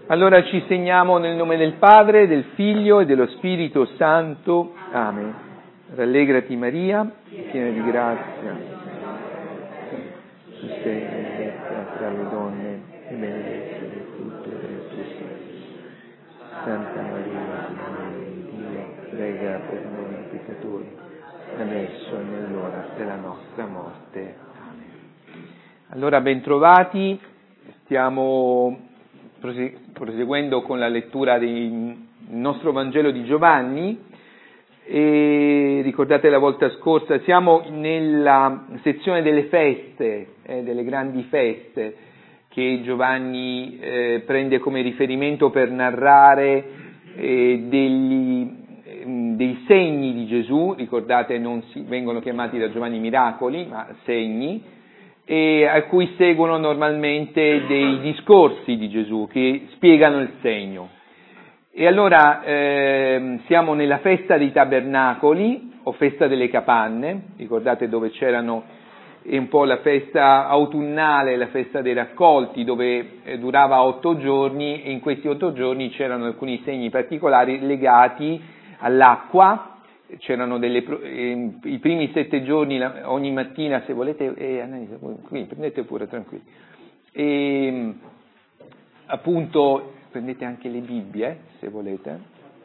Allora ci segniamo nel nome del Padre, del Figlio e dello Spirito Santo. Amen. Rallegrati Maria, piena di grazia. Tu sei benedetta tra le donne e benedetto il frutto del tuo seno. Santa Maria, Madre di Dio, prega per noi peccatori, adesso e nell'ora della nostra morte. Amen. Allora, bentrovati, stiamo proseguendo con la lettura del nostro Vangelo di Giovanni e ricordate la volta scorsa siamo nella sezione delle feste, delle grandi feste che Giovanni prende come riferimento per narrare dei segni di Gesù. Ricordate, vengono chiamati da Giovanni miracoli, ma segni, e a cui seguono normalmente dei discorsi di Gesù che spiegano il segno. E allora siamo nella festa dei tabernacoli o festa delle capanne, ricordate, dove c'erano un po' la festa autunnale, la festa dei raccolti, dove durava 8 giorni e in questi 8 giorni c'erano alcuni segni particolari legati all'acqua. C'erano i primi 7 giorni, ogni mattina, se volete, qui prendete pure tranquilli, e appunto prendete anche le Bibbie se volete,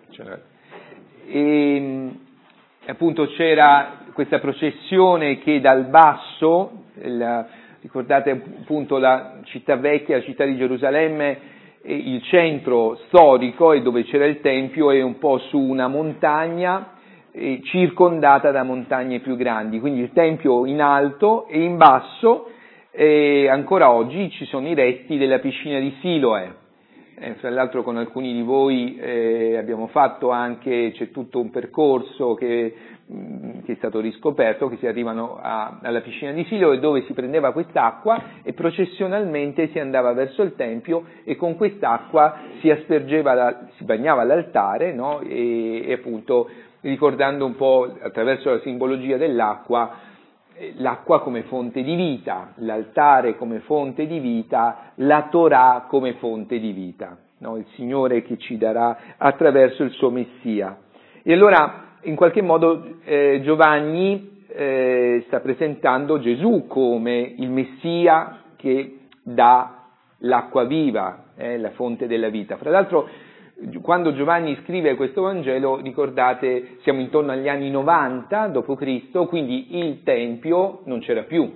e appunto c'era questa processione che dal basso, ricordate appunto la città vecchia, la città di Gerusalemme, il centro storico e dove c'era il Tempio è un po' su una montagna, circondata da montagne più grandi, quindi il Tempio in alto e in basso ancora oggi ci sono i resti della piscina di Siloe. Fra l'altro con alcuni di voi abbiamo fatto anche, c'è tutto un percorso che è stato riscoperto, che si arrivano alla piscina di Siloe dove si prendeva quest'acqua e processionalmente si andava verso il Tempio e con quest'acqua si aspergeva, si bagnava l'altare, no? E appunto ricordando un po' attraverso la simbologia dell'acqua, l'acqua come fonte di vita, l'altare come fonte di vita, la Torah come fonte di vita, no? Il Signore che ci darà attraverso il suo Messia. E allora in qualche modo Giovanni sta presentando Gesù come il Messia che dà l'acqua viva, la fonte della vita. Fra l'altro quando Giovanni scrive questo Vangelo, ricordate, siamo intorno agli anni 90 d.C., quindi il Tempio non c'era più.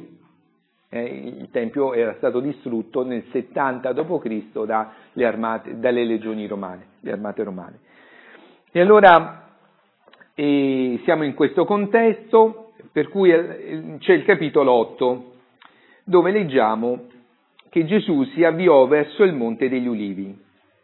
Il Tempio era stato distrutto nel 70 d.C. dalle legioni romane, le armate romane. E allora siamo in questo contesto, per cui c'è il capitolo 8, dove leggiamo che Gesù si avviò verso il Monte degli Ulivi.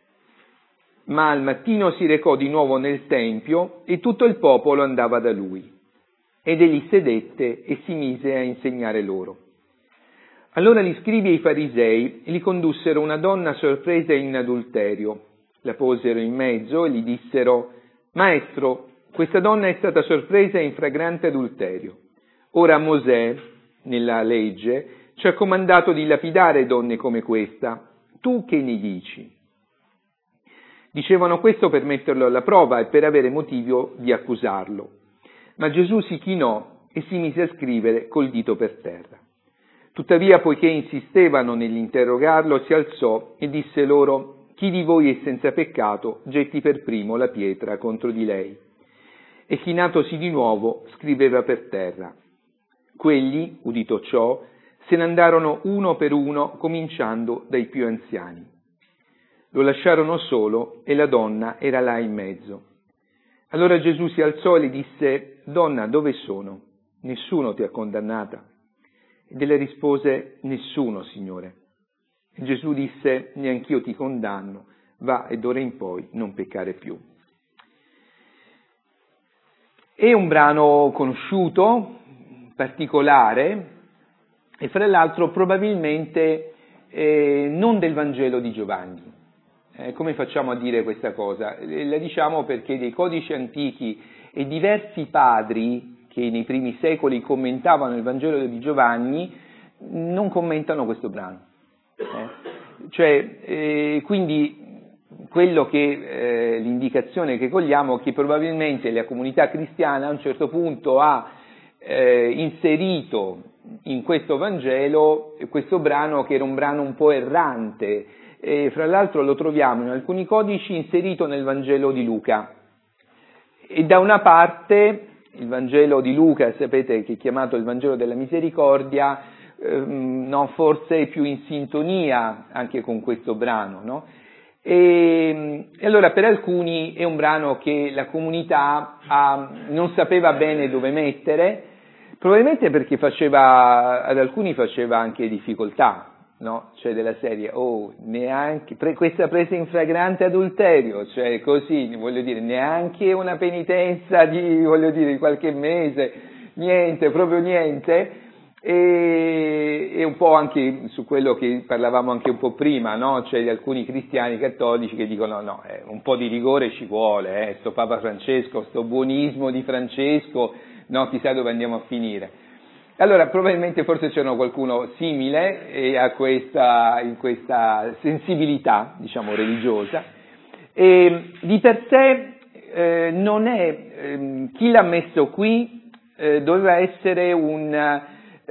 Ma al mattino si recò di nuovo nel Tempio e tutto il popolo andava da lui. Ed egli sedette e si mise a insegnare loro. Allora gli scribi e i farisei gli condussero una donna sorpresa in adulterio. La posero in mezzo e gli dissero: Maestro, questa donna è stata sorpresa in flagrante adulterio. Ora Mosè, nella legge, ci ha comandato di lapidare donne come questa. Tu che ne dici? Dicevano questo per metterlo alla prova e per avere motivo di accusarlo. Ma Gesù si chinò e si mise a scrivere col dito per terra. Tuttavia, poiché insistevano nell'interrogarlo, si alzò e disse loro: Chi di voi è senza peccato, getti per primo la pietra contro di lei. E chinatosi di nuovo, scriveva per terra. Quelli, udito ciò, se ne andarono uno per uno, cominciando dai più anziani. Lo lasciarono solo e la donna era là in mezzo. Allora Gesù si alzò e le disse: Donna, dove sono? Nessuno ti ha condannata? Ed ella rispose: Nessuno, Signore. E Gesù disse: Neanch'io ti condanno, va e d'ora in poi non peccare più. È un brano conosciuto, particolare, e fra l'altro probabilmente non del Vangelo di Giovanni. Come facciamo a dire questa cosa? La diciamo perché dei codici antichi e diversi padri che nei primi secoli commentavano il Vangelo di Giovanni non commentano questo brano. Quindi l'indicazione che cogliamo è che probabilmente la comunità cristiana a un certo punto ha inserito in questo Vangelo questo brano che era un brano un po' errante, e fra l'altro lo troviamo in alcuni codici inserito nel Vangelo di Luca. E da una parte il Vangelo di Luca, sapete che è chiamato il Vangelo della Misericordia, forse è più in sintonia anche con questo brano, no? E allora per alcuni è un brano che la comunità non sapeva bene dove mettere, probabilmente perché ad alcuni faceva anche difficoltà, no? Cioè della serie, neanche questa presa in flagrante adulterio, cioè così, voglio dire, neanche una penitenza di qualche mese, niente, proprio niente. E un po' anche su quello che parlavamo anche un po' prima, no? Cioè di alcuni cristiani cattolici che dicono no, un po' di rigore ci vuole, sto Papa Francesco, sto buonismo di Francesco, no, chissà dove andiamo a finire. Allora probabilmente forse c'era qualcuno simile in questa sensibilità, diciamo, religiosa, e di per sé non è, chi l'ha messo qui doveva essere un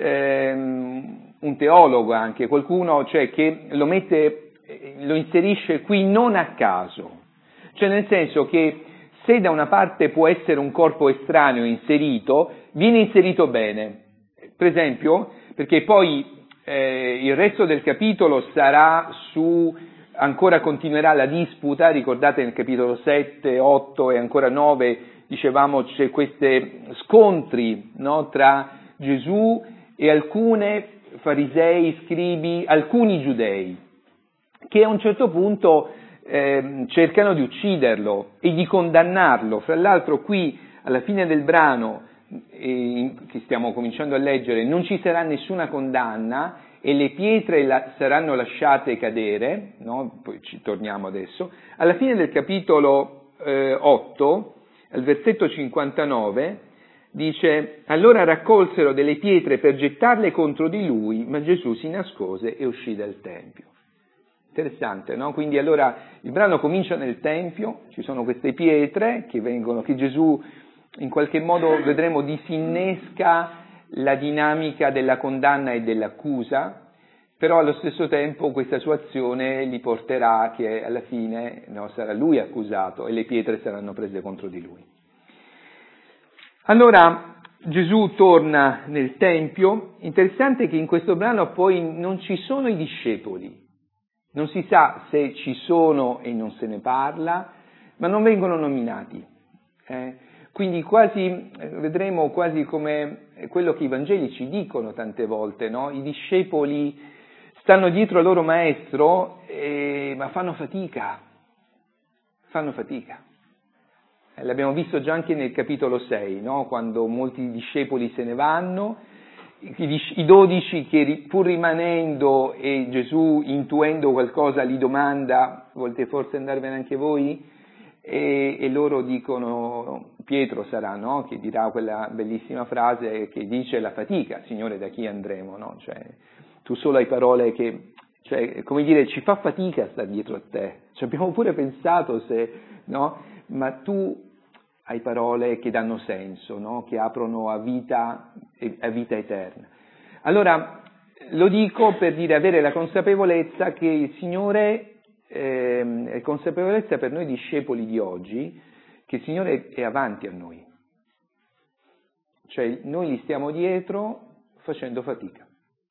teologo anche, qualcuno cioè che lo inserisce qui non a caso, cioè nel senso che se da una parte può essere un corpo estraneo inserito, viene inserito bene, per esempio perché poi il resto del capitolo sarà ancora continuerà la disputa, ricordate nel capitolo 7, 8 e ancora 9 dicevamo c'è questi scontri, no, tra Gesù e alcuni farisei, scribi, alcuni giudei, che a un certo punto cercano di ucciderlo e di condannarlo. Fra l'altro qui, alla fine del brano che stiamo cominciando a leggere, non ci sarà nessuna condanna e le pietre saranno lasciate cadere, no? Poi ci torniamo adesso. Alla fine del capitolo 8, al versetto 59, dice: allora raccolsero delle pietre per gettarle contro di lui, ma Gesù si nascose e uscì dal Tempio. Interessante, no? Quindi allora il brano comincia nel Tempio, ci sono queste pietre che Gesù in qualche modo, vedremo, disinnesca la dinamica della condanna e dell'accusa, però allo stesso tempo questa sua azione li porterà che alla fine sarà lui accusato e le pietre saranno prese contro di lui. Allora Gesù torna nel Tempio, interessante che in questo brano poi non ci sono i discepoli, non si sa se ci sono e non se ne parla, ma non vengono nominati. Quindi vedremo quasi come quello che i Vangeli ci dicono tante volte, no? I discepoli stanno dietro al loro maestro, ma fanno fatica. L'abbiamo visto già anche nel capitolo 6, no? Quando molti discepoli se ne vanno, i 12 che pur rimanendo e Gesù intuendo qualcosa li domanda: volete forse andarvene anche voi? E loro dicono, Pietro sarà, no? Che dirà quella bellissima frase che dice: la fatica, Signore, da chi andremo? No? Cioè, tu solo hai parole che, cioè, come dire, ci fa fatica a stare dietro a te. Ci abbiamo pure pensato no? Ma tu hai parole che danno senso, no? Che aprono a vita eterna. Allora, lo dico per dire, avere la consapevolezza che il Signore, consapevolezza per noi discepoli di oggi, che il Signore è avanti a noi. Cioè, noi gli stiamo dietro facendo fatica.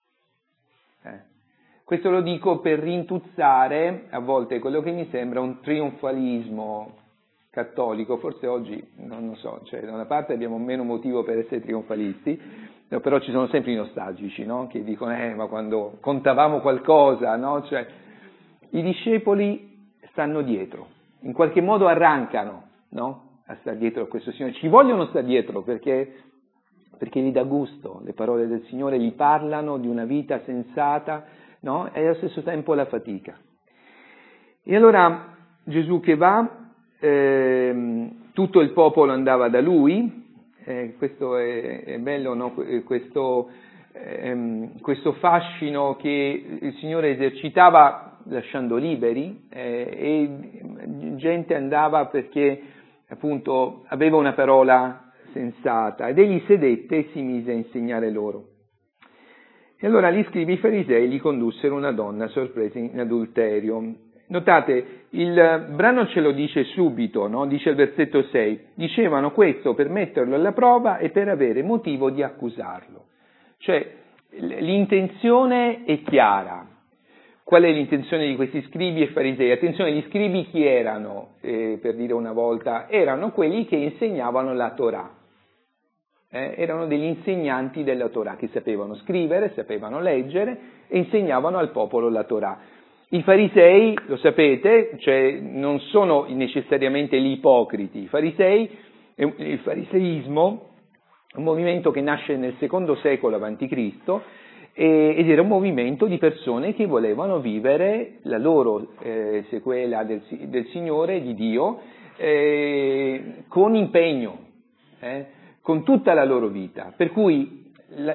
Questo lo dico per rintuzzare a volte quello che mi sembra un trionfalismo cattolico, forse oggi, non lo so, cioè da una parte abbiamo meno motivo per essere trionfalisti, no, però ci sono sempre i nostalgici, no? Che dicono, ma quando contavamo qualcosa, no? Cioè, i discepoli stanno dietro, in qualche modo arrancano, no? A stare dietro a questo Signore, ci vogliono stare dietro perché gli dà gusto, le parole del Signore gli parlano di una vita sensata, no? E allo stesso tempo la fatica. E allora Gesù che va, tutto il popolo andava da lui, questo è bello, no? Questo fascino che il Signore esercitava lasciando liberi e gente andava perché appunto aveva una parola sensata ed egli sedette e si mise a insegnare loro. E allora gli scribi farisei gli condussero una donna sorpresa in adulterio. Notate, il brano ce lo dice subito, no? Dice al versetto 6, dicevano questo per metterlo alla prova e per avere motivo di accusarlo. Cioè, l'intenzione è chiara. Qual è l'intenzione di questi scribi e farisei? Attenzione, gli scribi chi erano, per dire una volta? Erano quelli che insegnavano la Torah. Erano degli insegnanti della Torah, che sapevano scrivere, sapevano leggere e insegnavano al popolo la Torah. I farisei, lo sapete, cioè non sono necessariamente gli ipocriti. I farisei, il fariseismo, un movimento che nasce nel secondo secolo a.C., ed era un movimento di persone che volevano vivere la loro sequela del Signore, di Dio, con impegno, con tutta la loro vita. Per cui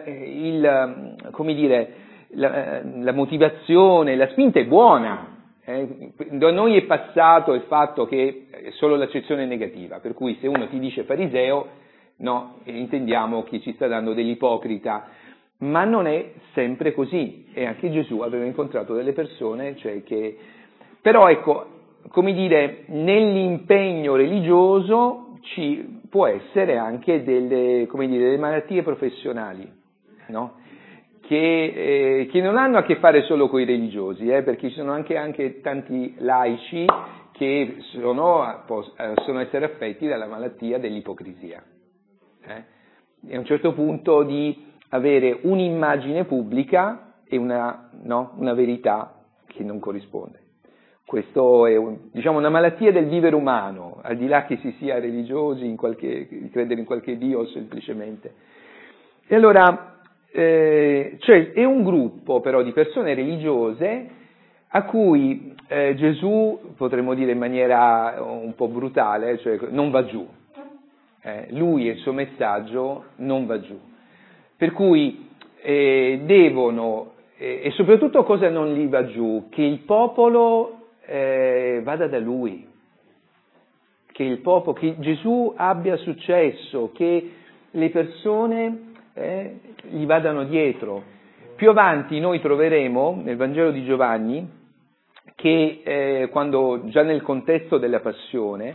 la motivazione, la spinta è buona. Da noi è passato il fatto che è solo l'accezione negativa, per cui se uno ti dice fariseo, no, intendiamo che ci sta dando dell'ipocrita, ma non è sempre così, e anche Gesù aveva incontrato delle persone, però ecco, come dire, nell'impegno religioso ci può essere anche delle malattie professionali, no? Che non hanno a che fare solo con i religiosi, perché ci sono anche tanti laici che possono essere affetti dalla malattia dell'ipocrisia. E a un certo punto di avere un'immagine pubblica e una verità che non corrisponde. Questo è una malattia del vivere umano, al di là che si sia religiosi, credere in qualche Dio semplicemente. E allora, è un gruppo però di persone religiose a cui Gesù, potremmo dire in maniera un po' brutale, non va giù. Lui e il suo messaggio non va giù. Per cui devono, e soprattutto cosa non gli va giù? Che il popolo vada da lui, che Gesù abbia successo, che le persone gli vadano dietro. Più avanti noi troveremo nel Vangelo di Giovanni che quando già nel contesto della passione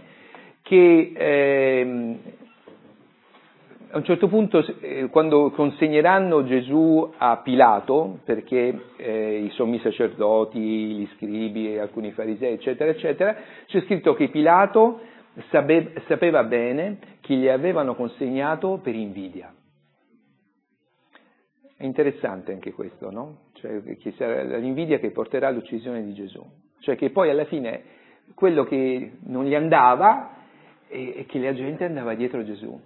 che a un certo punto, quando consegneranno Gesù a Pilato, perché i sommi sacerdoti, gli scribi e alcuni farisei, eccetera, eccetera, c'è scritto che Pilato sapeva bene che gli avevano consegnato per invidia. È interessante anche questo, no? Cioè, che sarà l'invidia che porterà all'uccisione di Gesù. Cioè che poi alla fine quello che non gli andava è che la gente andava dietro Gesù.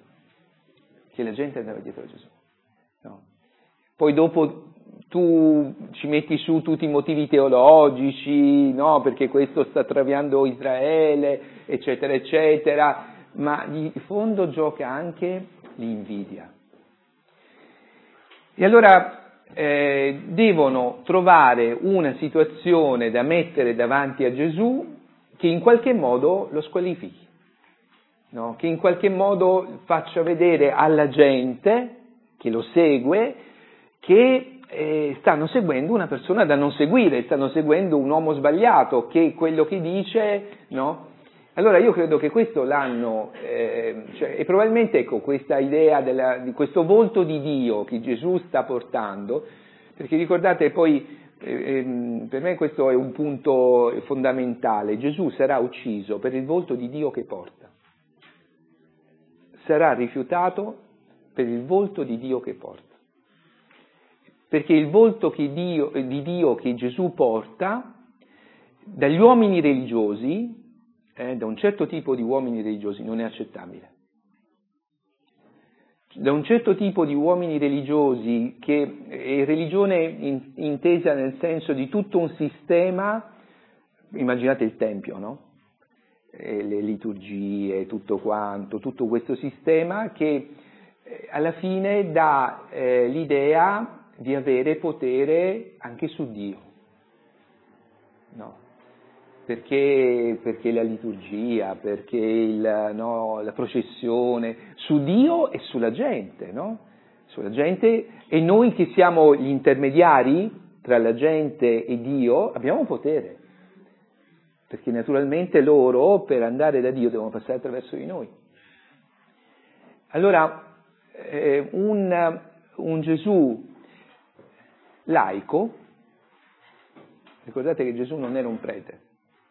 No. Poi dopo tu ci metti su tutti i motivi teologici, no, perché questo sta traviando Israele, eccetera, eccetera, ma di fondo gioca anche l'invidia. E allora devono trovare una situazione da mettere davanti a Gesù che in qualche modo lo squalifichi. No? Che in qualche modo faccia vedere alla gente che lo segue che stanno seguendo una persona da non seguire, stanno seguendo un uomo sbagliato, che quello che dice, no? Allora io credo che questo l'hanno, e probabilmente ecco questa idea di questo volto di Dio che Gesù sta portando, perché ricordate poi, per me questo è un punto fondamentale, Gesù sarà ucciso per il volto di Dio che porta. Sarà rifiutato per il volto di Dio che porta. Perché il volto di Dio che Gesù porta, dagli uomini religiosi, da un certo tipo di uomini religiosi, non è accettabile. Da un certo tipo di uomini religiosi, che è religione intesa nel senso di tutto un sistema, immaginate il Tempio, no? Le liturgie, tutto quanto, tutto questo sistema che alla fine dà l'idea di avere potere anche su Dio. no? Perché la liturgia, perché la processione, su Dio e sulla gente, no? Sulla gente, e noi che siamo gli intermediari tra la gente e Dio abbiamo potere, perché naturalmente loro per andare da Dio devono passare attraverso di noi. Allora, un Gesù laico, ricordate che Gesù non era un prete.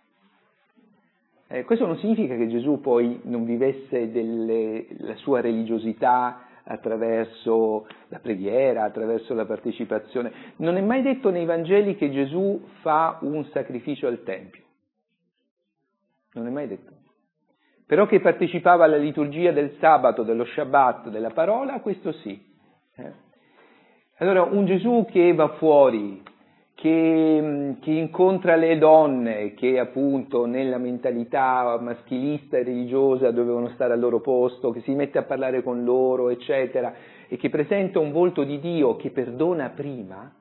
Questo non significa che Gesù poi non vivesse la sua religiosità attraverso la preghiera, attraverso la partecipazione. Non è mai detto nei Vangeli che Gesù fa un sacrificio al Tempio. Non è mai detto. Però che partecipava alla liturgia del sabato, dello Shabbat, della parola, questo sì. Allora, un Gesù che va fuori, che incontra le donne, che appunto nella mentalità maschilista e religiosa dovevano stare al loro posto, che si mette a parlare con loro, eccetera, e che presenta un volto di Dio che perdona prima,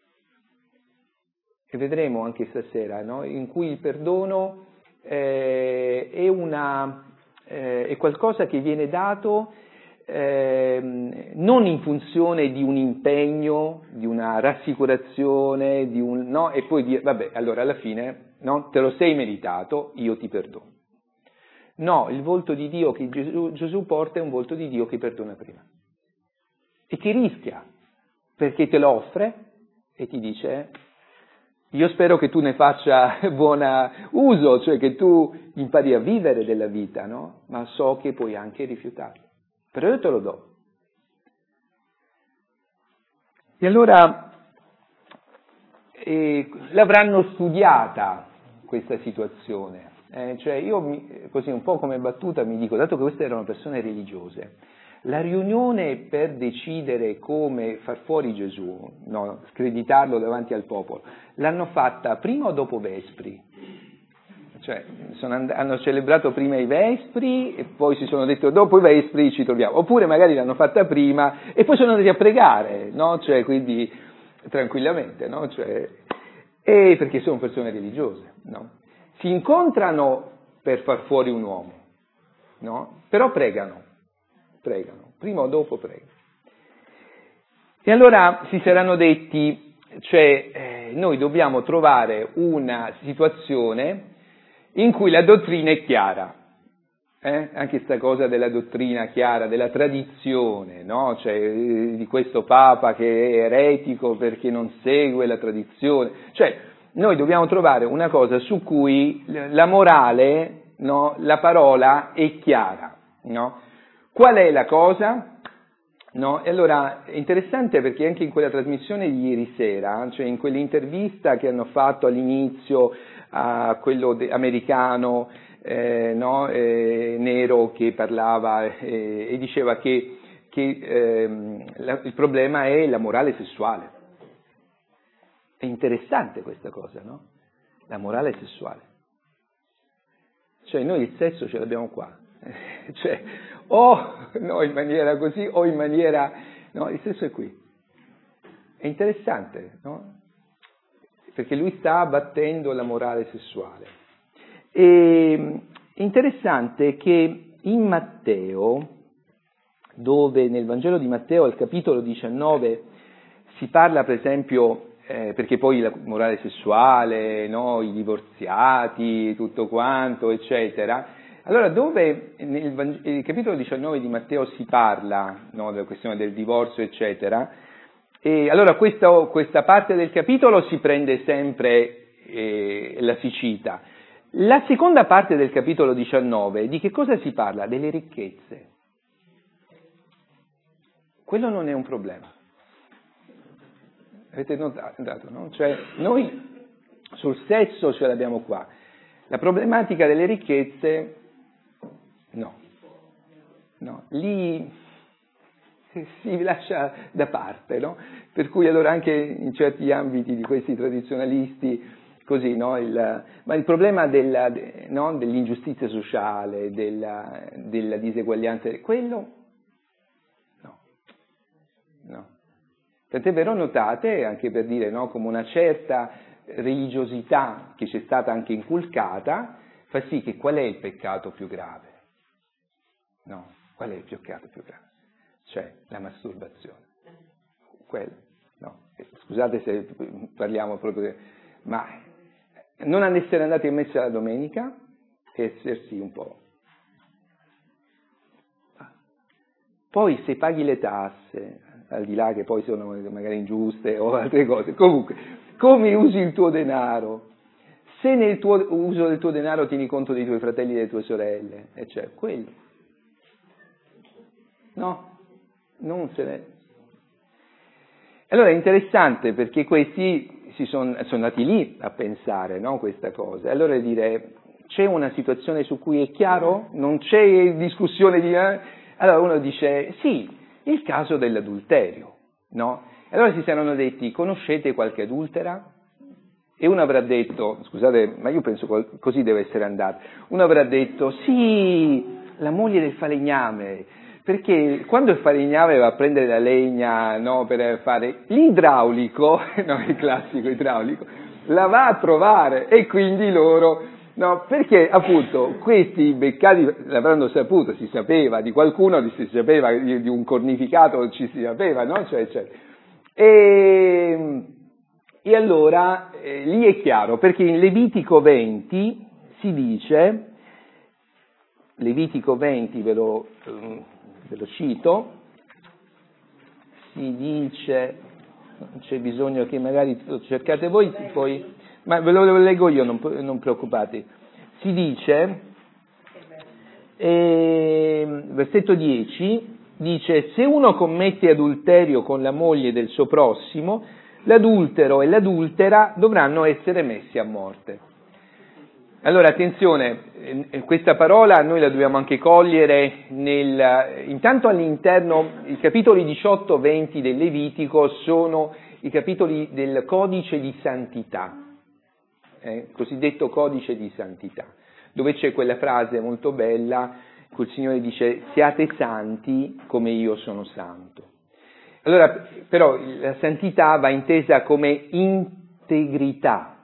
e vedremo anche stasera, no? In cui il perdono è qualcosa che viene dato non in funzione di un impegno, di una rassicurazione, no? E poi vabbè, allora alla fine, no? Te lo sei meritato, io ti perdono. No, il volto di Dio che Gesù porta è un volto di Dio che perdona prima. E che rischia, perché te lo offre e ti dice: io spero che tu ne faccia buon uso, cioè che tu impari a vivere della vita, no? Ma so che puoi anche rifiutarlo. Però io te lo do. E allora l'avranno studiata questa situazione. Cioè io così un po' come battuta mi dico, dato che queste erano persone religiose, la riunione per decidere come far fuori Gesù, no, screditarlo davanti al popolo, l'hanno fatta prima o dopo Vespri? Cioè, hanno celebrato prima i Vespri e poi si sono detto dopo i Vespri ci troviamo, oppure magari l'hanno fatta prima e poi sono andati a pregare, no? Cioè, quindi tranquillamente, no? Cioè, e perché sono persone religiose, no? Si incontrano per far fuori un uomo, no? Però pregano, prima o dopo pregano. E allora si saranno detti, cioè, noi dobbiamo trovare una situazione in cui la dottrina è chiara, anche questa cosa della dottrina chiara, della tradizione, no? Cioè, di questo Papa che è eretico perché non segue la tradizione, cioè noi dobbiamo trovare una cosa su cui la morale, no? La parola è chiara, no? Qual è la cosa? No? E allora è interessante perché anche in quella trasmissione di ieri sera, cioè in quell'intervista che hanno fatto all'inizio a quello americano, no? Nero, che parlava e diceva che il problema è la morale sessuale. È interessante questa cosa, no? La morale sessuale. Cioè noi il sesso ce l'abbiamo qua, cioè o no, in maniera così o in maniera... no, il sesso è qui. È interessante, no? Perché lui sta abbattendo la morale sessuale. E interessante che in Matteo, dove nel Vangelo di Matteo al capitolo 19 si parla per esempio, perché poi la morale sessuale, no, i divorziati, tutto quanto, eccetera, allora dove nel capitolo 19 di Matteo si parla, no, della questione del divorzio, eccetera, e allora questa parte del capitolo si prende sempre, la si cita. La seconda parte del capitolo 19, di che cosa si parla? Delle ricchezze. Quello non è un problema. Avete notato, no? Cioè, noi sul sesso ce l'abbiamo qua. La problematica delle ricchezze, no. Lì si lascia da parte, no? Per cui allora anche in certi ambiti di questi tradizionalisti, così, no? Ma il problema no? Dell'ingiustizia sociale, della diseguaglianza, quello, no. Tant'è vero, notate, anche per dire, no? Come una certa religiosità che ci è stata anche inculcata fa sì che qual è il peccato più grave? No, qual è il peccato più grave? Cioè la masturbazione. Quello, no. Scusate se parliamo proprio, ma non ad essere andati in messa la domenica e essersi un po'. Poi se paghi le tasse, al di là che poi sono magari ingiuste o altre cose, comunque, come usi il tuo denaro? Se nel tuo uso del tuo denaro tieni conto dei tuoi fratelli e delle tue sorelle, e cioè quello. No, non se ne... Allora è interessante perché questi sono andati lì a pensare, no, questa cosa. Allora dire, c'è una situazione su cui è chiaro? Non c'è discussione di... Allora uno dice, sì, il caso dell'adulterio, no? Allora si saranno detti, conoscete qualche adultera? E uno avrà detto, scusate, ma io penso così deve essere andato, uno avrà detto, sì, la moglie del falegname, perché quando il falegname va a prendere la legna, no, per fare l'idraulico, no, il classico idraulico, la va a trovare e quindi loro... No, perché appunto questi beccati l'avranno saputo, si sapeva di qualcuno, si sapeva di un cornificato, ci si sapeva, no? E allora lì è chiaro, perché in Levitico 20 si dice, Levitico 20 ve lo cito, si dice, non c'è bisogno che magari lo cercate voi, poi... Ma ve lo leggo io, non preoccupate. Si dice, versetto 10, dice, se uno commette adulterio con la moglie del suo prossimo, l'adultero e l'adultera dovranno essere messi a morte. Allora, attenzione, questa parola noi la dobbiamo anche cogliere intanto all'interno, i capitoli 18-20 del Levitico sono i capitoli del codice di santità. Cosiddetto codice di santità, dove c'è quella frase molto bella in cui il Signore dice siate santi come io sono santo. Allora, però la santità va intesa come integrità,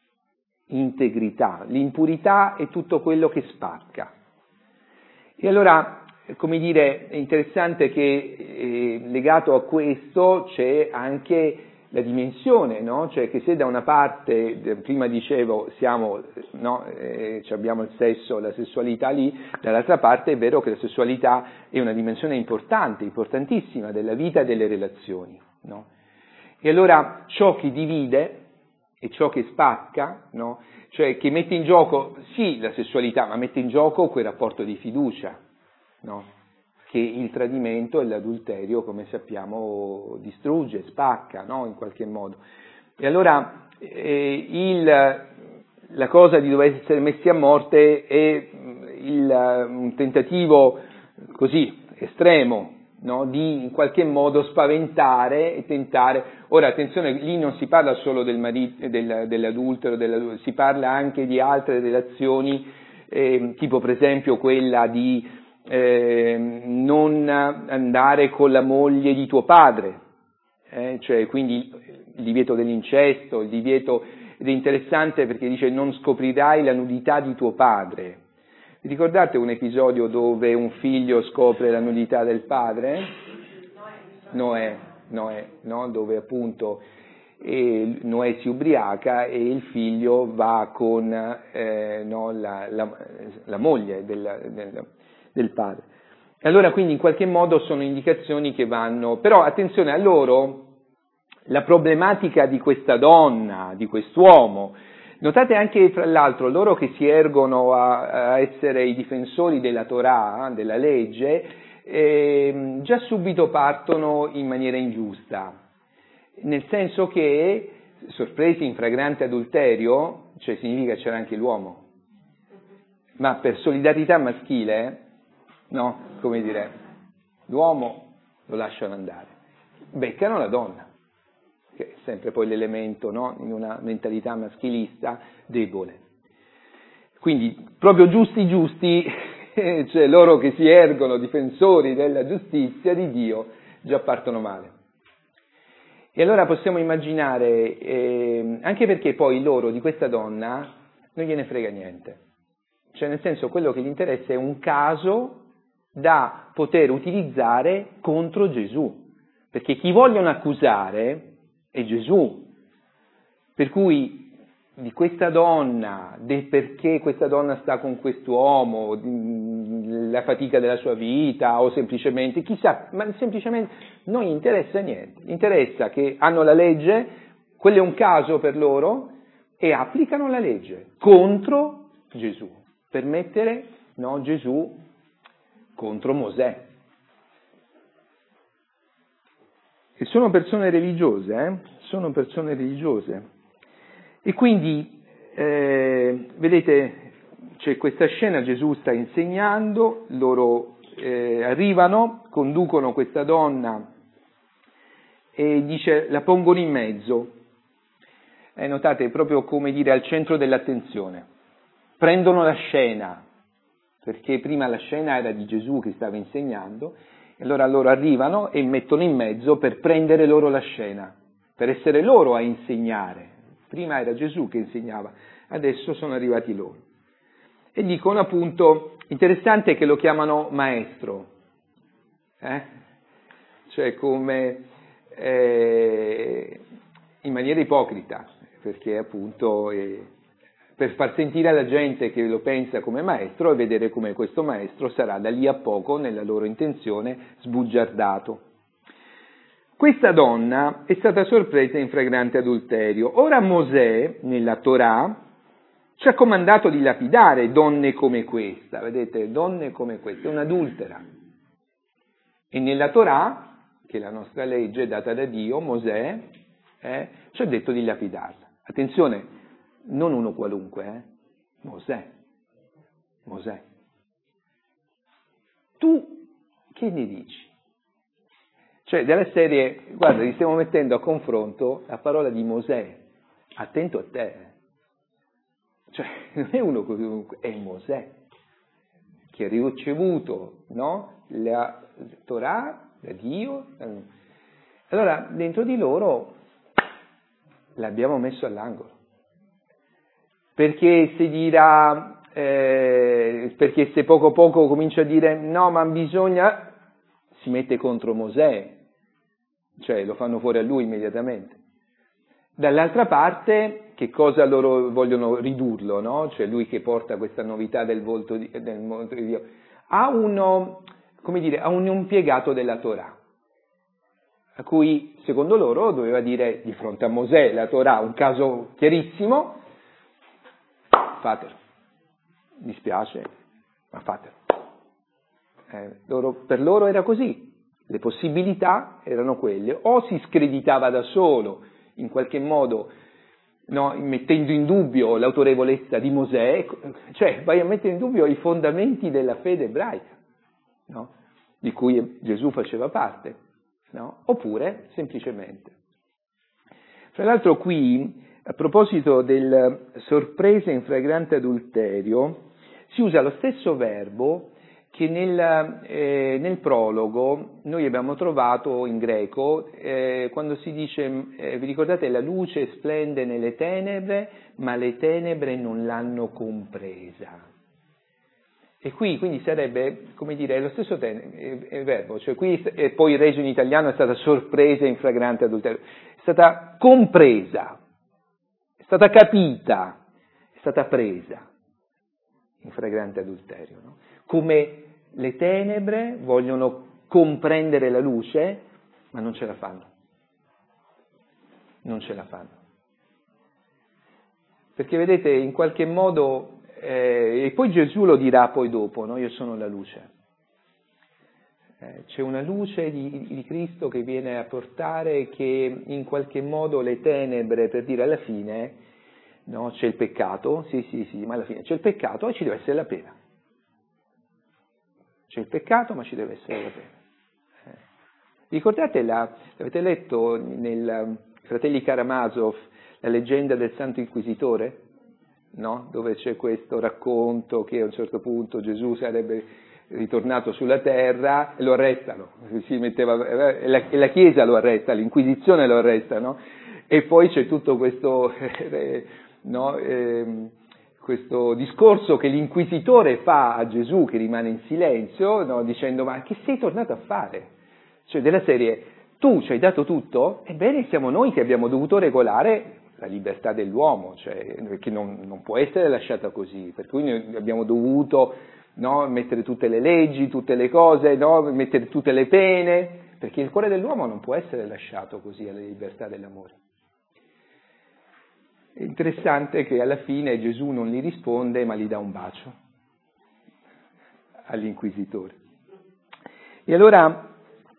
l'impurità è tutto quello che spacca. E allora, come dire, è interessante che legato a questo c'è anche la dimensione, no? Cioè che se da una parte, prima dicevo, abbiamo il sesso, la sessualità lì, dall'altra parte è vero che la sessualità è una dimensione importante, importantissima della vita e delle relazioni, no? E allora ciò che divide e ciò che spacca, no? Cioè che mette in gioco, sì, la sessualità, ma mette in gioco quel rapporto di fiducia, no? Che il tradimento e l'adulterio, come sappiamo, distrugge, spacca, no? In qualche modo. E allora la cosa di dover essere messi a morte è un tentativo così estremo, no? Di in qualche modo spaventare e tentare. Ora, attenzione, lì non si parla solo dell'adultero, si parla anche di altre relazioni, tipo per esempio quella di non andare con la moglie di tuo padre, cioè quindi il divieto dell'incesto, ed è interessante perché dice non scoprirai la nudità di tuo padre. Vi ricordate un episodio dove un figlio scopre la nudità del padre? Noè, no? Dove appunto Noè si ubriaca e il figlio va con la moglie del padre. E allora quindi in qualche modo sono indicazioni che vanno, però attenzione a loro, la problematica di questa donna, di quest'uomo, notate anche fra l'altro loro che si ergono a essere i difensori della Torah, della legge, già subito partono in maniera ingiusta, nel senso che sorpresi in flagrante adulterio, cioè significa che c'era anche l'uomo, ma per solidarietà maschile, no, come dire, l'uomo lo lasciano andare, beccano la donna, che è sempre poi l'elemento, no, in una mentalità maschilista debole. Quindi proprio giusti, cioè loro che si ergono difensori della giustizia di Dio, già partono male. E allora possiamo immaginare, anche perché poi loro di questa donna non gliene frega niente. Cioè nel senso, quello che gli interessa è un caso da poter utilizzare contro Gesù. Perché chi vogliono accusare è Gesù. Per cui di questa donna, del perché questa donna sta con quest'uomo, la fatica della sua vita o semplicemente, chissà, ma semplicemente non gli interessa niente. Gli interessa che hanno la legge, quello è un caso per loro e applicano la legge contro Gesù, per mettere Gesù contro Mosè. E sono persone religiose, Sono persone religiose. E quindi, vedete, c'è questa scena, Gesù sta insegnando, loro arrivano, conducono questa donna e dice, la pongono in mezzo. Notate, proprio come dire, al centro dell'attenzione. Prendono la scena, perché prima la scena era di Gesù che stava insegnando, e allora loro arrivano e mettono in mezzo per prendere loro la scena, per essere loro a insegnare. Prima era Gesù che insegnava, adesso sono arrivati loro. E dicono appunto, interessante che lo chiamano maestro, cioè come in maniera ipocrita, perché appunto per far sentire alla gente che lo pensa come maestro e vedere come questo maestro sarà da lì a poco, nella loro intenzione, sbugiardato. Questa donna è stata sorpresa in flagrante adulterio. Ora Mosè, nella Torah, ci ha comandato di lapidare donne come questa, vedete, donne come questa, è un'adultera. E nella Torah, che è la nostra legge data da Dio, Mosè, ci ha detto di lapidarla. Attenzione, non uno qualunque, Mosè. Tu che ne dici? Cioè, della serie, guarda, li stiamo mettendo a confronto la parola di Mosè, attento a te. Cioè, non è uno qualunque, è Mosè, che ha ricevuto, la Torah da Dio. Allora, dentro di loro l'abbiamo messo all'angolo. Perché si dirà, perché se poco a poco comincia a dire no, ma bisogna, si mette contro Mosè, cioè lo fanno fuori a lui immediatamente. Dall'altra parte, che cosa loro vogliono ridurlo, no? Cioè lui che porta questa novità del volto di Dio, ha un impiegato della Torah, a cui secondo loro doveva dire di fronte a Mosè, la Torah, un caso chiarissimo, fatelo, mi dispiace, ma fatelo. Per loro era così, le possibilità erano quelle, o si screditava da solo, in qualche modo, mettendo in dubbio l'autorevolezza di Mosè, cioè vai a mettere in dubbio i fondamenti della fede ebraica, di cui Gesù faceva parte, oppure semplicemente. Tra l'altro qui, a proposito del sorpresa in flagrante adulterio, si usa lo stesso verbo che nel prologo noi abbiamo trovato in greco, quando si dice, vi ricordate, la luce splende nelle tenebre, ma le tenebre non l'hanno compresa. E qui quindi sarebbe, come dire, lo stesso verbo, cioè qui e poi reso in italiano è stata sorpresa in flagrante adulterio, è stata compresa, è stata capita, è stata presa in flagrante adulterio, come le tenebre vogliono comprendere la luce, ma non ce la fanno. Perché vedete, in qualche modo, e poi Gesù lo dirà poi dopo, io sono la luce. C'è una luce di Cristo che viene a portare che in qualche modo le tenebre, per dire alla fine, c'è il peccato, sì, ma alla fine c'è il peccato e ci deve essere la pena. C'è il peccato, ma ci deve essere la pena. Ricordate, l'avete letto nel Fratelli Karamazov, la leggenda del Santo Inquisitore? no? Dove c'è questo racconto che a un certo punto Gesù sarebbe ritornato sulla terra e lo arrestano, e la Chiesa lo arresta, l'Inquisizione lo arresta, no? E poi c'è tutto questo, no? Questo discorso che l'inquisitore fa a Gesù, che rimane in silenzio, no? Dicendo: ma che sei tornato a fare? Cioè della serie, tu ci hai dato tutto, ebbene siamo noi che abbiamo dovuto regolare la libertà dell'uomo, cioè, che non può essere lasciata così, per cui noi abbiamo dovuto, no, mettere tutte le leggi, tutte le cose, no, mettere tutte le pene, perché il cuore dell'uomo non può essere lasciato così alla libertà dell'amore. È interessante che alla fine Gesù non gli risponde, ma gli dà un bacio all'inquisitore. E allora,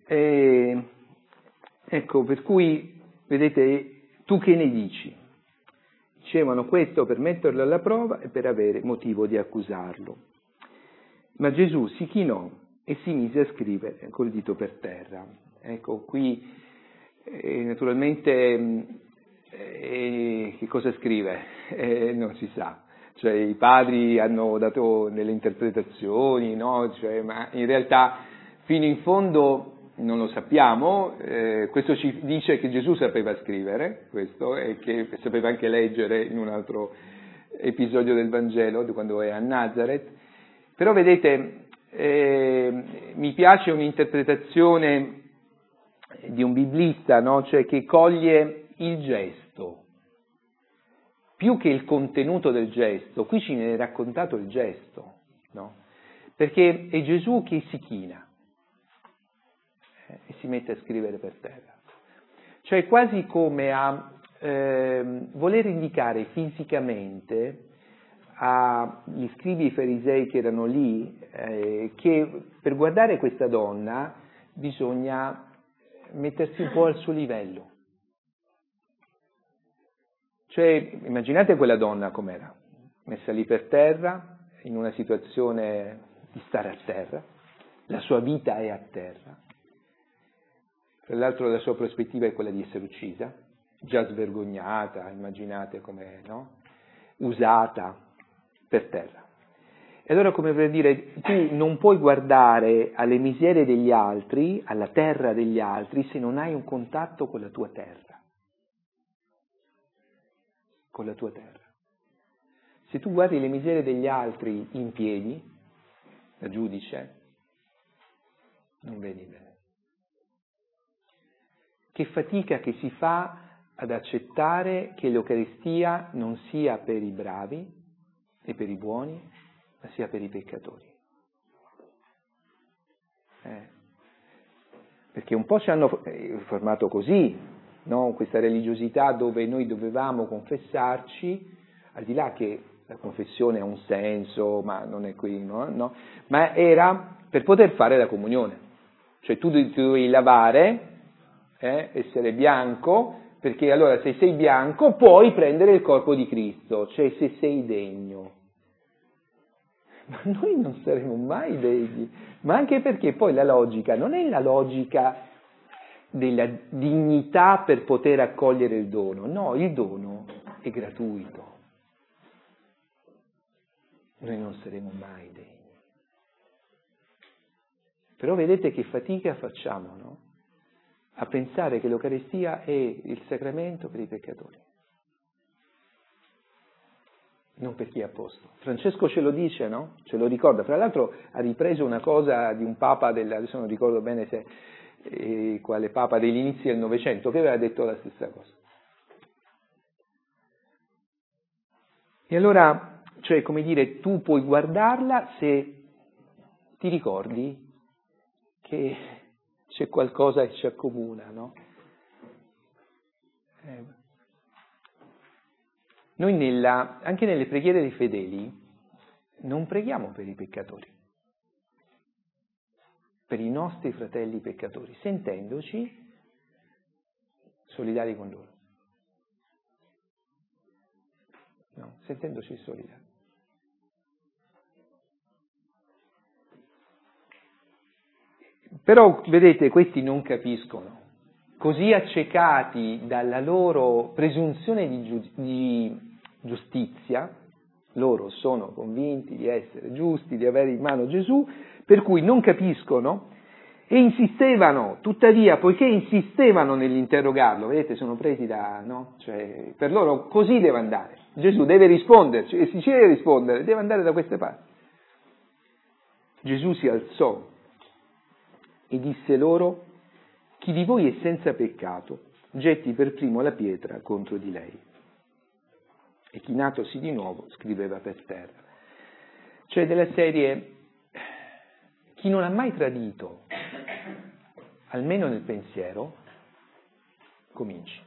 ecco, per cui, vedete, tu che ne dici? Dicevano questo per metterlo alla prova e per avere motivo di accusarlo. Ma Gesù si chinò e si mise a scrivere col dito per terra. Ecco, qui naturalmente che cosa scrive? Non si sa. Cioè i padri hanno dato delle interpretazioni, no? Cioè, ma in realtà fino in fondo non lo sappiamo, questo ci dice che Gesù sapeva scrivere, questo, e che sapeva anche leggere in un altro episodio del Vangelo, quando è a Nazareth. Però vedete, mi piace un'interpretazione di un biblista, no? Cioè che coglie il gesto, più che il contenuto del gesto, qui ci viene raccontato il gesto, no? Perché è Gesù che si china e si mette a scrivere per terra. Cioè quasi come a voler indicare fisicamente agli scribi e farisei che erano lì che per guardare questa donna bisogna mettersi un po' al suo livello. Cioè, immaginate quella donna com'era, messa lì per terra, in una situazione di stare a terra, la sua vita è a terra. Tra l'altro la sua prospettiva è quella di essere uccisa, già svergognata, immaginate com'è, no? Usata per terra. E allora, come per dire, tu non puoi guardare alle miserie degli altri, alla terra degli altri, se non hai un contatto con la tua terra. Con la tua terra. Se tu guardi le miserie degli altri in piedi, da giudice, non vedi bene. Che fatica che si fa ad accettare che l'Eucaristia non sia per i bravi e per i buoni, ma sia per i peccatori. Perché un po' ci hanno formato così, no? Questa religiosità dove noi dovevamo confessarci, al di là che la confessione ha un senso, ma non è qui, no? Ma era per poter fare la comunione. Cioè tu ti dovevi lavare, essere bianco, perché allora se sei bianco puoi prendere il corpo di Cristo, cioè se sei degno. Ma noi non saremo mai degni, ma anche perché poi la logica non è la logica della dignità per poter accogliere il dono, no, il dono è gratuito. Noi non saremo mai degni. Però vedete che fatica facciamo, no? A pensare che l'Eucaristia è il sacramento per i peccatori, non per chi è a posto. Francesco ce lo dice, no? Ce lo ricorda. Fra l'altro ha ripreso una cosa di un papa adesso non ricordo bene se quale papa degli inizi del Novecento, che aveva detto la stessa cosa. E allora, cioè, come dire, tu puoi guardarla se ti ricordi che c'è qualcosa che ci accomuna, no? Noi anche nelle preghiere dei fedeli non preghiamo per i peccatori, per i nostri fratelli peccatori, sentendoci solidari con loro. No, sentendoci solidari. Però, vedete, questi non capiscono, così accecati dalla loro presunzione di giustizia, loro sono convinti di essere giusti, di avere in mano Gesù, per cui non capiscono e insistevano, tuttavia, poiché insistevano nell'interrogarlo, vedete, sono presi da, no? Cioè, per loro così deve andare, Gesù deve risponderci, e se ci deve rispondere, deve andare da queste parti. Gesù si alzò e disse loro: chi di voi è senza peccato, getti per primo la pietra contro di lei. E chinatosi di nuovo, scriveva per terra. Cioè della serie, chi non ha mai tradito, almeno nel pensiero, cominci.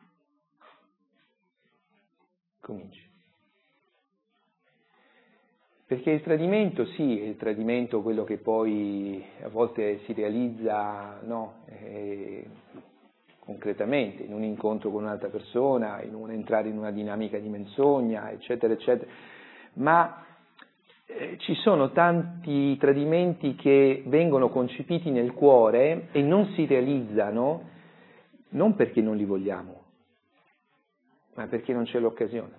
Perché il tradimento, sì, è il tradimento quello che poi a volte si realizza, no, concretamente, in un incontro con un'altra persona, in un entrare in una dinamica di menzogna, eccetera, eccetera. Ma ci sono tanti tradimenti che vengono concepiti nel cuore e non si realizzano, non perché non li vogliamo, ma perché non c'è l'occasione.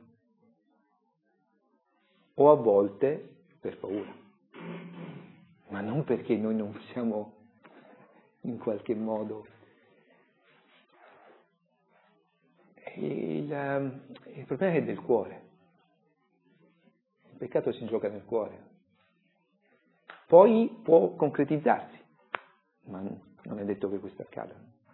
O a volte per paura, ma non perché noi non siamo in qualche modo. Il problema è del cuore. Il peccato si gioca nel cuore. Poi può concretizzarsi, ma non è detto che questo accada.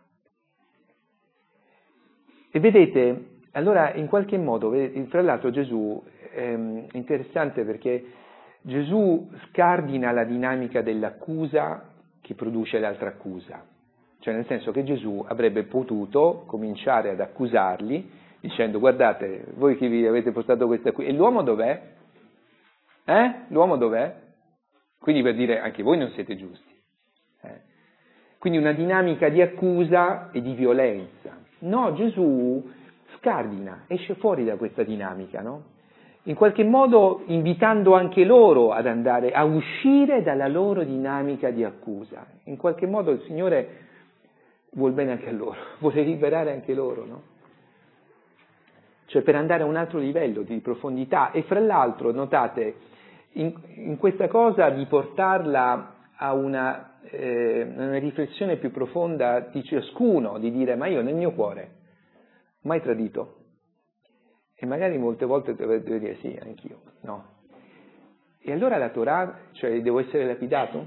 E vedete, allora in qualche modo, fra l'altro Gesù è interessante perché Gesù scardina la dinamica dell'accusa che produce l'altra accusa. Cioè nel senso che Gesù avrebbe potuto cominciare ad accusarli dicendo: guardate, voi che vi avete portato questa accusa, e l'uomo dov'è? L'uomo dov'è? Quindi per dire anche voi non siete giusti. Quindi una dinamica di accusa e di violenza. No, Gesù scardina, esce fuori da questa dinamica, no? In qualche modo invitando anche loro ad andare, a uscire dalla loro dinamica di accusa. In qualche modo il Signore vuol bene anche a loro, vuole liberare anche loro, no? Cioè per andare a un altro livello di profondità. E fra l'altro, notate, in questa cosa di portarla a una riflessione più profonda di ciascuno, di dire: ma io nel mio cuore mai tradito? E magari molte volte dovrebbe dire: sì, anch'io, no. E allora la Torah, cioè devo essere lapidato?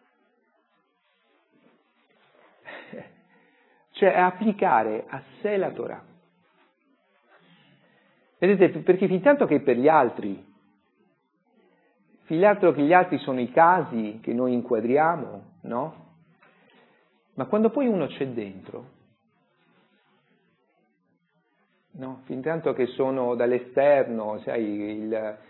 Cioè applicare a sé la Torah. Vedete, perché fin tanto che per gli altri, fin l'altro che gli altri sono i casi che noi inquadriamo, no? Ma quando poi uno c'è dentro, no? Fin tanto che sono dall'esterno, sai,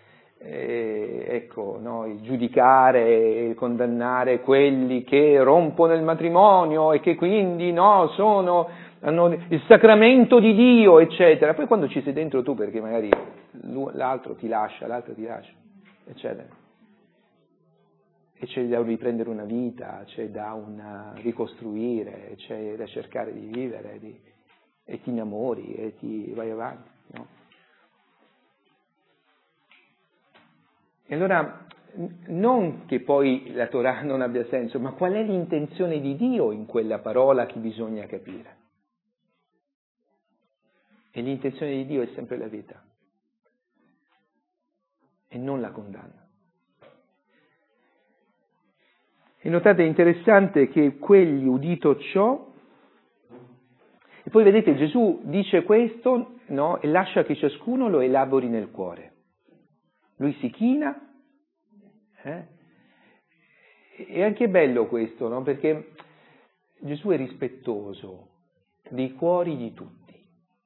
il giudicare e condannare quelli che rompono il matrimonio e che quindi hanno il sacramento di Dio, eccetera. Poi quando ci sei dentro tu, perché magari l'altro ti lascia, eccetera. E c'è da riprendere una vita, c'è da ricostruire, c'è da cercare di vivere, e ti innamori e ti vai avanti, no? E allora, non che poi la Torah non abbia senso, ma qual è l'intenzione di Dio in quella parola che bisogna capire? E l'intenzione di Dio è sempre la vita, e non la condanna. E notate, è interessante che quelli, udito ciò, e poi vedete Gesù dice questo, no? E lascia che ciascuno lo elabori nel cuore. Lui si china, È anche bello questo, no? Perché Gesù è rispettoso dei cuori di tutti,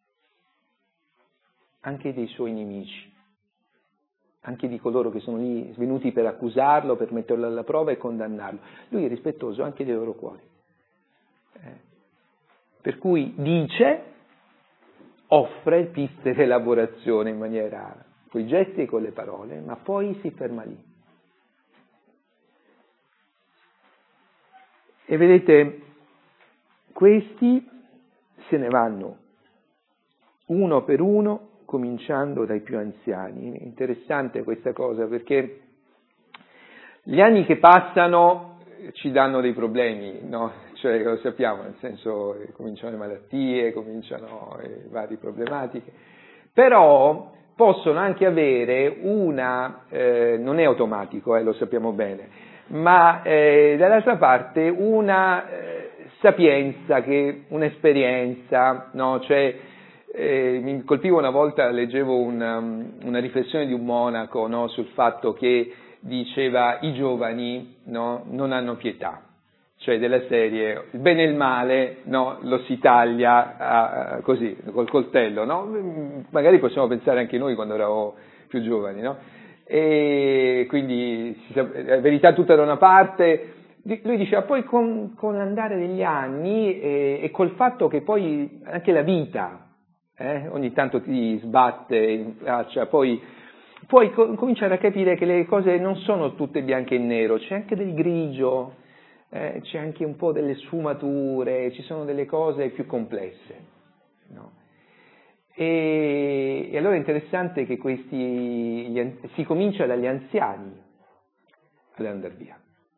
anche dei suoi nemici, anche di coloro che sono lì venuti per accusarlo, per metterlo alla prova e condannarlo. Lui è rispettoso anche dei loro cuori. Per cui dice, offre piste di elaborazione in maniera, con i gesti e con le parole, ma poi si ferma lì. E vedete, questi se ne vanno uno per uno cominciando dai più anziani. È interessante questa cosa, perché gli anni che passano ci danno dei problemi, no? Cioè, lo sappiamo, nel senso, cominciano le malattie, cominciano le varie problematiche, però possono anche avere non è automatico, lo sappiamo bene, ma dall'altra parte una sapienza, un'esperienza, no? Cioè, mi colpiva una volta, leggevo una riflessione di un monaco, no? Sul fatto che diceva i giovani, no? Non hanno pietà, cioè della serie il bene e il male, no? Lo si taglia così, col coltello, no? Magari possiamo pensare anche noi quando eravamo più giovani, no? E quindi verità tutta da una parte. Lui diceva poi con l'andare degli anni e col fatto che poi anche la vita ogni tanto ti sbatte in faccia, poi puoi cominciare a capire che le cose non sono tutte bianche e nero, c'è anche del grigio, c'è anche un po' delle sfumature, ci sono delle cose più complesse, no? E allora è interessante che si comincia dagli anziani ad andare via.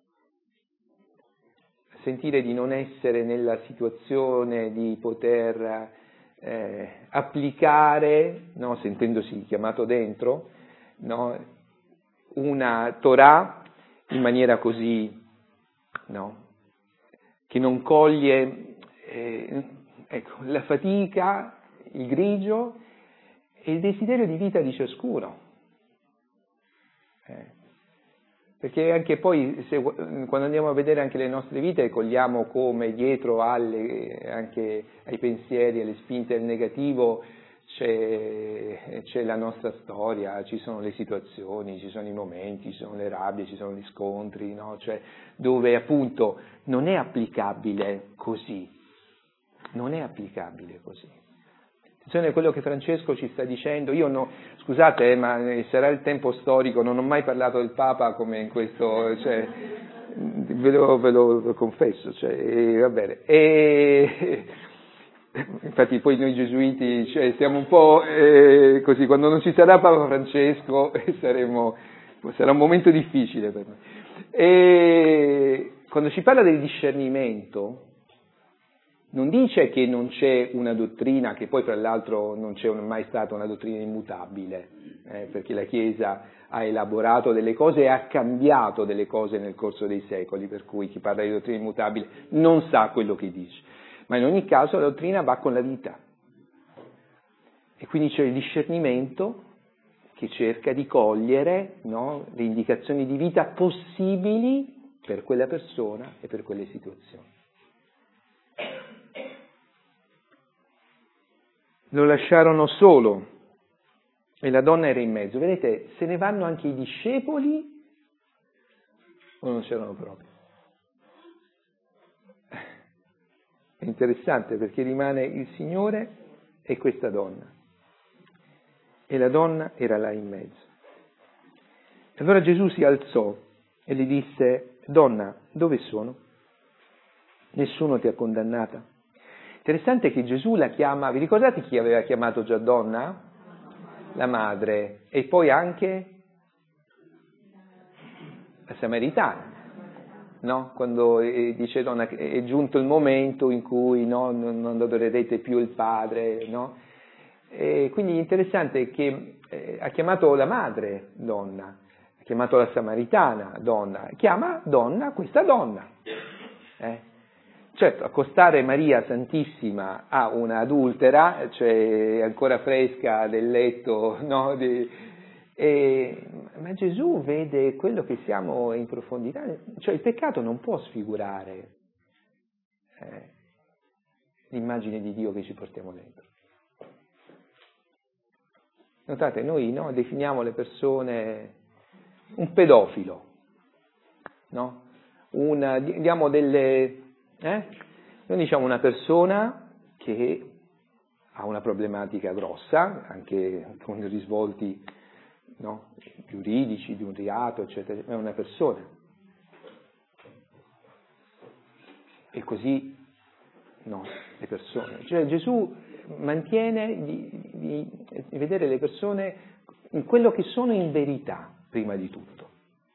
Sentire di non essere nella situazione di poter applicare, no, sentendosi chiamato dentro, no, una Torah in maniera così, no, che non coglie la fatica, il grigio e il desiderio di vita di ciascuno. Perché anche poi, quando andiamo a vedere anche le nostre vite, cogliamo come dietro anche ai pensieri, alle spinte del negativo, c'è la nostra storia, ci sono le situazioni, ci sono i momenti, ci sono le rabbie, ci sono gli scontri, no? Cioè, dove appunto non è applicabile così. Non è applicabile così. Attenzione a quello che Francesco ci sta dicendo. Scusate, ma sarà il tempo storico, non ho mai parlato del Papa come in questo, cioè, ve lo confesso, cioè, va bene. Infatti poi noi gesuiti, cioè, siamo un po' così, quando non ci sarà Papa Francesco sarà un momento difficile per noi. E quando ci parla del discernimento, non dice che non c'è una dottrina, che poi tra l'altro non c'è mai stata una dottrina immutabile, perché la Chiesa ha elaborato delle cose e ha cambiato delle cose nel corso dei secoli, per cui chi parla di dottrina immutabile non sa quello che dice. Ma in ogni caso la dottrina va con la vita. E quindi c'è il discernimento che cerca di cogliere, no, le indicazioni di vita possibili per quella persona e per quelle situazioni. Lo lasciarono solo e la donna era in mezzo. Vedete, se ne vanno anche i discepoli o non c'erano proprio? È interessante perché rimane il Signore e questa donna. E la donna era là in mezzo. E allora Gesù si alzò e gli disse: donna, dove sono? Nessuno ti ha condannata? Interessante che Gesù la chiama, vi ricordate chi aveva chiamato già donna? La madre, e poi anche la Samaritana, no? Quando dice donna, è giunto il momento in cui no, non adorerete più il Padre, no? E quindi è interessante che ha chiamato la madre donna, ha chiamato la Samaritana donna, chiama donna questa donna. Certo, accostare Maria Santissima a una adultera, cioè ancora fresca del letto, no? Ma Gesù vede quello che siamo in profondità, cioè il peccato non può sfigurare l'immagine di Dio che ci portiamo dentro. Notate, noi no, definiamo le persone un pedofilo, no? Diamo delle... Noi diciamo una persona che ha una problematica grossa, anche con i risvolti, no, giuridici, di un reato, eccetera, ma è una persona. E così, no, le persone. Cioè Gesù mantiene di vedere le persone in quello che sono in verità, prima di tutto,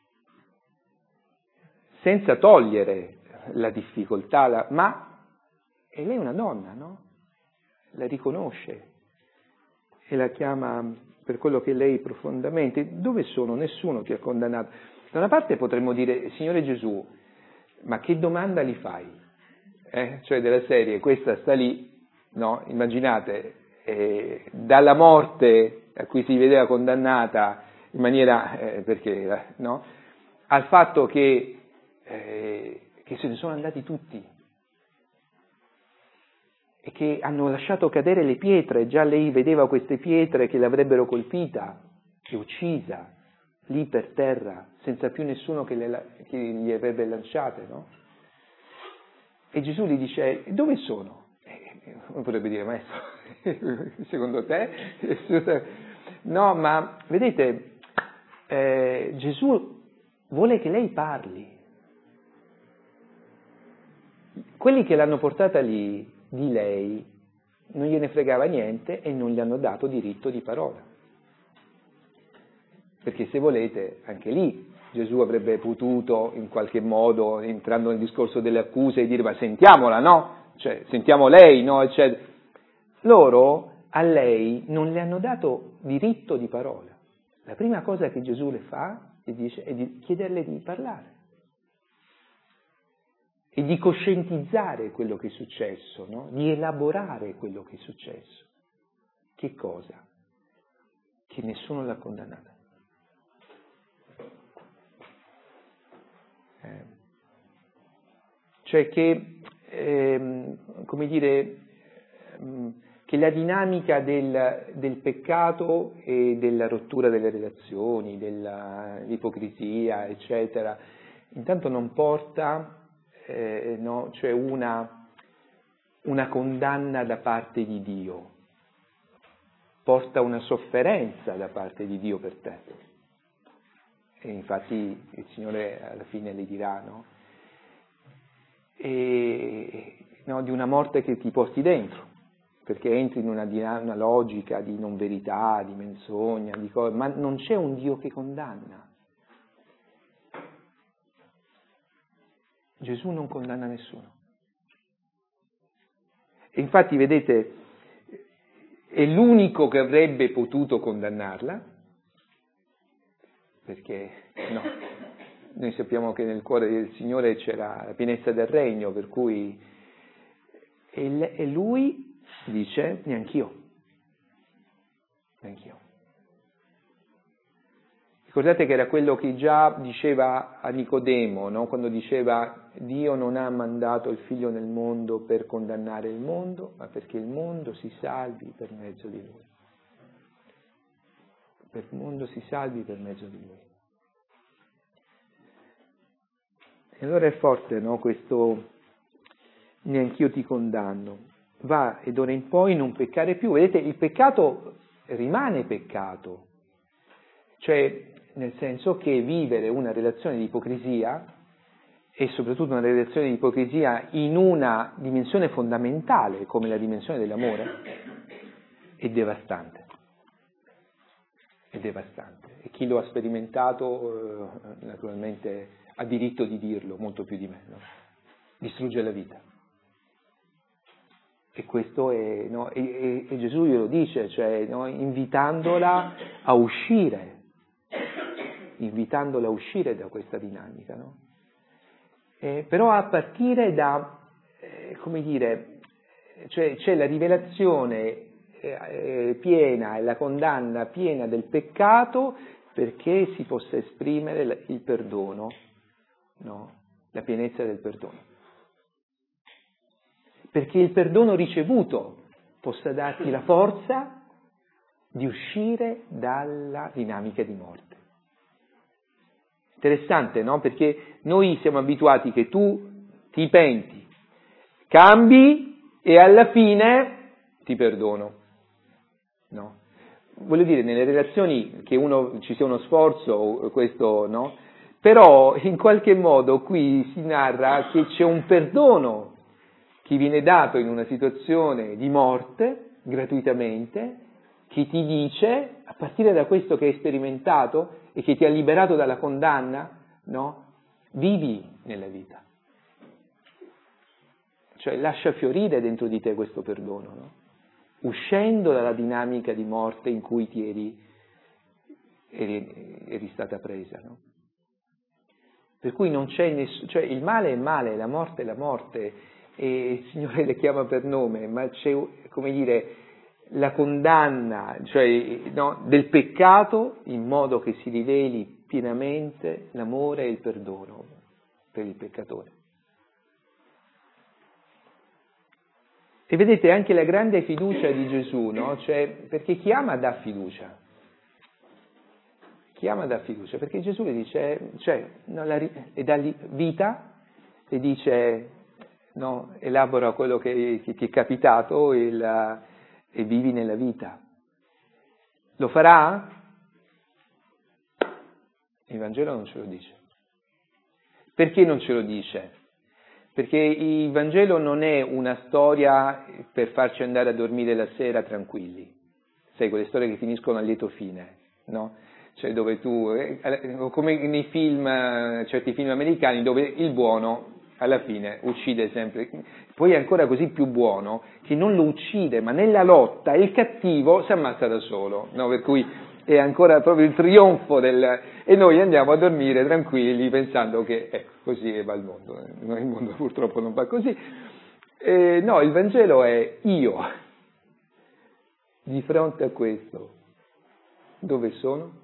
senza togliere la difficoltà, e lei è una donna, no? La riconosce e la chiama per quello che lei profondamente. Dove sono? Nessuno ti ha condannato. Da una parte potremmo dire, Signore Gesù, ma che domanda gli fai? Cioè della serie, questa sta lì, no? Immaginate, dalla morte a cui si vedeva condannata in maniera, perché, no? Al fatto che se ne sono andati tutti e che hanno lasciato cadere le pietre. Già lei vedeva queste pietre che l'avrebbero colpita e uccisa lì per terra, senza più nessuno che gli avrebbe lanciate, no? E Gesù gli dice, dove sono? Uno potrebbe dire, maestro, secondo te? No, ma vedete, Gesù vuole che lei parli. Quelli che l'hanno portata lì, di lei, non gliene fregava niente e non gli hanno dato diritto di parola. Perché se volete, anche lì, Gesù avrebbe potuto, in qualche modo, entrando nel discorso delle accuse, dire, ma sentiamola, no? Cioè, sentiamo lei, no? Eccetera. Loro, a lei, non le hanno dato diritto di parola. La prima cosa che Gesù le fa, è di chiederle di parlare. E di coscientizzare quello che è successo, no? Di elaborare quello che è successo. Che cosa? Che nessuno l'ha condannata. Cioè che, come dire, che la dinamica del peccato e della rottura delle relazioni, dell'ipocrisia, eccetera, intanto non porta no, cioè una condanna da parte di Dio, porta una sofferenza da parte di Dio per te. E infatti il Signore alla fine le dirà, no? No, di una morte che ti porti dentro, perché entri in una logica di non verità, di menzogna, di cose, ma non c'è un Dio che condanna. Gesù non condanna nessuno. E infatti, vedete, è l'unico che avrebbe potuto condannarla, perché no, noi sappiamo che nel cuore del Signore c'era la pienezza del regno, per cui e lui dice neanch'io. Ricordate che era quello che già diceva a Nicodemo, no? Quando diceva Dio non ha mandato il figlio nel mondo per condannare il mondo, ma perché il mondo si salvi per mezzo di lui. Per il mondo si salvi per mezzo di lui. E allora è forte, no? Questo neanch'io ti condanno. Va ed ora in poi non peccare più. Vedete, il peccato rimane peccato. Cioè, nel senso che vivere una relazione di ipocrisia, e soprattutto una relazione di ipocrisia in una dimensione fondamentale come la dimensione dell'amore, è devastante. È devastante. E chi lo ha sperimentato, naturalmente, ha diritto di dirlo, molto più di me, no? Distrugge la vita. E questo è, no? E Gesù glielo dice, cioè, no? Invitandola a uscire da questa dinamica, no? Però a partire da, come dire, cioè c'è la rivelazione piena e la condanna piena del peccato perché si possa esprimere il perdono, no? La pienezza del perdono. Perché il perdono ricevuto possa darti la forza di uscire dalla dinamica di morte. Interessante, no? Perché noi siamo abituati che tu ti penti, cambi e alla fine ti perdono, no? Voglio dire, nelle relazioni che ci sia uno sforzo, questo, no? Però in qualche modo qui si narra che c'è un perdono che viene dato in una situazione di morte, gratuitamente, che ti dice, a partire da questo che hai sperimentato e che ti ha liberato dalla condanna, no? Vivi nella vita. Cioè lascia fiorire dentro di te questo perdono, no? Uscendo dalla dinamica di morte in cui eri stata presa, no? Per cui non c'è cioè il male è male, la morte è la morte, e il Signore le chiama per nome, ma c'è, come dire, la condanna, cioè, no, del peccato, in modo che si riveli pienamente l'amore e il perdono per il peccatore. E vedete anche la grande fiducia di Gesù, no? Cioè, perché chi ama dà fiducia. Chi ama dà fiducia, perché Gesù le dice, cioè, no, e dà vita, e dice, no, elabora quello che ti è capitato e vivi nella vita. Lo farà? Il Vangelo non ce lo dice. Perché non ce lo dice? Perché il Vangelo non è una storia per farci andare a dormire la sera tranquilli. Sai, quelle storie che finiscono a lieto fine, no? Cioè dove tu, come nei film, certi film americani, dove il buono alla fine uccide sempre. Poi è ancora così più buono che non lo uccide, ma nella lotta il cattivo si ammazza da solo, no? Per cui è ancora proprio il trionfo e noi andiamo a dormire tranquilli pensando che così va il mondo. Il mondo purtroppo non va così. No, il Vangelo è io di fronte a questo. Dove sono?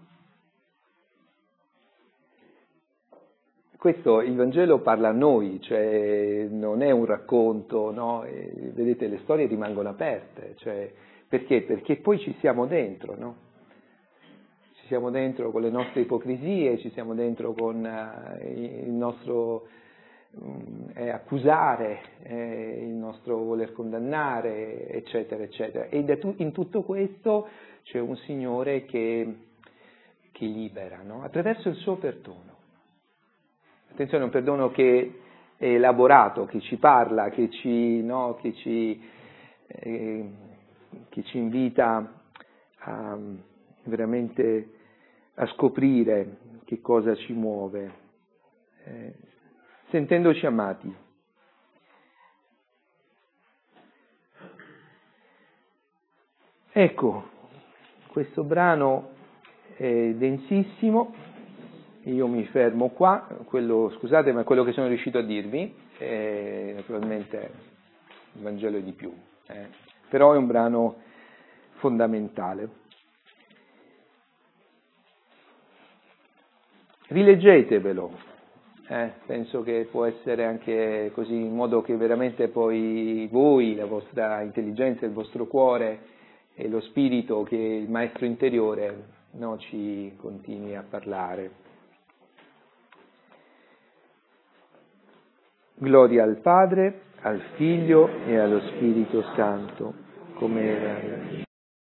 Questo, il Vangelo parla a noi, cioè non è un racconto, no? Vedete, le storie rimangono aperte, cioè, perché? Perché poi ci siamo dentro, no? Ci siamo dentro con le nostre ipocrisie, ci siamo dentro con il nostro accusare, il nostro voler condannare, eccetera, eccetera. E in tutto questo c'è un Signore che libera, no? Attraverso il suo perdono. Attenzione, è un perdono che è elaborato, che ci parla, che ci invita veramente a scoprire che cosa ci muove, sentendoci amati. Ecco, questo brano è densissimo. Io mi fermo qua, scusate, ma quello che sono riuscito a dirvi, naturalmente il Vangelo è di più, però è un brano fondamentale. Rileggetevelo, penso che può essere anche così, in modo che veramente poi voi, la vostra intelligenza, il vostro cuore e lo spirito, che è il maestro interiore, no, ci continui a parlare. Gloria al Padre, al Figlio e allo Spirito Santo, come era